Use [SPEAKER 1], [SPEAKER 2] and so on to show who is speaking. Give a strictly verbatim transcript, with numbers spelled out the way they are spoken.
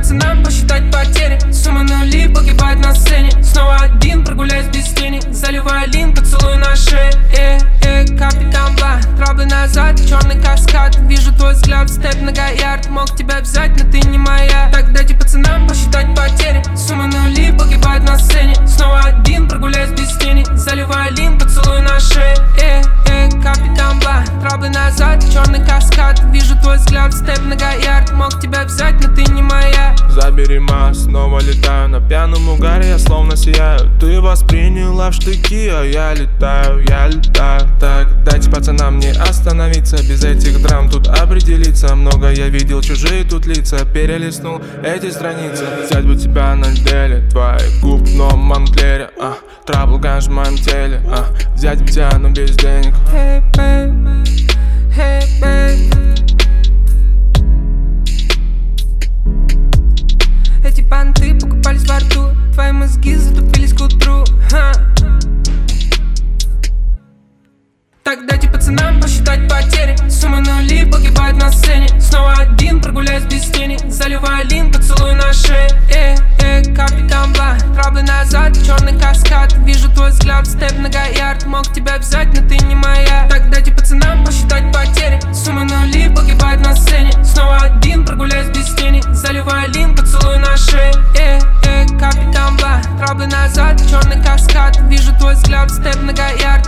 [SPEAKER 1] пацанам посчитать потери. Сумма нули погибает на сцене. Снова один, прогуляюсь без тени. Заливаю лин, поцелуй на шее. Э, э, капитан Бла, траблы назад, черный каскад. Вижу твой взгляд, степ на ярд. Мог тебя взять, но ты не моя. Так дайте пацанам посчитать потери. Сумма нули погибает на сцене. Снова один, прогуляюсь без тени. Заливаю лин, поцелуй на шее. Э, э, капитан Бла, траблы назад, черный каскад. Вижу твой взгляд, степ на ярд. Мог тебя взять, но ты не моя.
[SPEAKER 2] Забери ма, снова летаю. На пьяном угаре я словно сияю. Ты восприняла в штыки, а я летаю, я летаю. Так, дайте пацанам не остановиться. Без этих драм тут определиться. Много я видел, чужие тут лица. Перелистнул эти страницы. Взять бы тебя на деле, твоих губ в новом Монклере, а. Трабл ганж в моем теле, а. Взять бы тебя, но без денег.
[SPEAKER 1] Hey babe, hey babe. Эти понты покупались во рту. Твои мозги затупились к утру, ха. Так дайте пацанам посчитать потери. Сумма нули погибает на сцене. Снова один, прогуляюсь без тени. Заливаю лин, поцелуй на шее. Э, э, капитан Бла, траблы назад, черный каскад. Вижу твой взгляд, степ на ярд. Мог тебя взять, но ты не моя. Так дайте пацанам посчитать потери. Сумма нули погибает на сцене. Снова один, прогуляюсь без тени. Заливаю лин, поцелуй на шее. Э, э, капитан Бла, траблы назад, черный каскад. Вижу твой взгляд, степ на ярд.